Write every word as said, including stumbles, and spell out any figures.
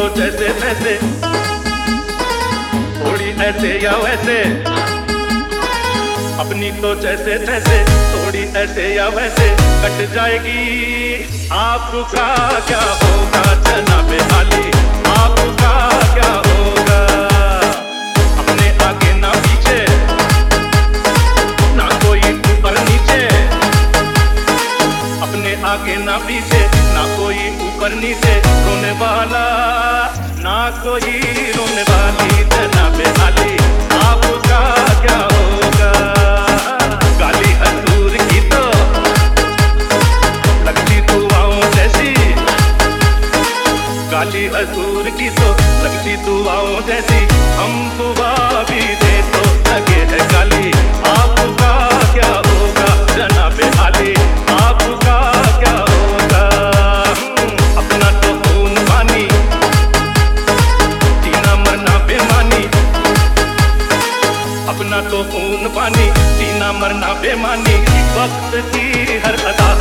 तो जैसे तैसे, थोड़ी ऐसे या वैसे, अपनी तो जैसे तैसे, थोड़ी ऐसे या वैसे कट जाएगी। आपका क्या होगा जनाबे आली, आपका क्या होगा? अपने आगे ना पीछे, ना कोई ऊपर नीचे, अपने आगे ना पीछे, ना कोई ऊपर नीचे, रोने वाला ना कोई रोने वाली जनाबे आली, आपका क्या होगा? गाली हजूर की तो लगती दुआओं जैसी, गाली हजूर की तो लगती दुआओं जैसी, हम दुआ भी दे तो लगे है गाली। आपका क्या होगा जनाबे आली, आपका क्या होगा? अपना तो खून पानी, जीना मरना बेमानी, अपना तो खून पानी, जीना मरना बेमानी, वक्त की हर अदा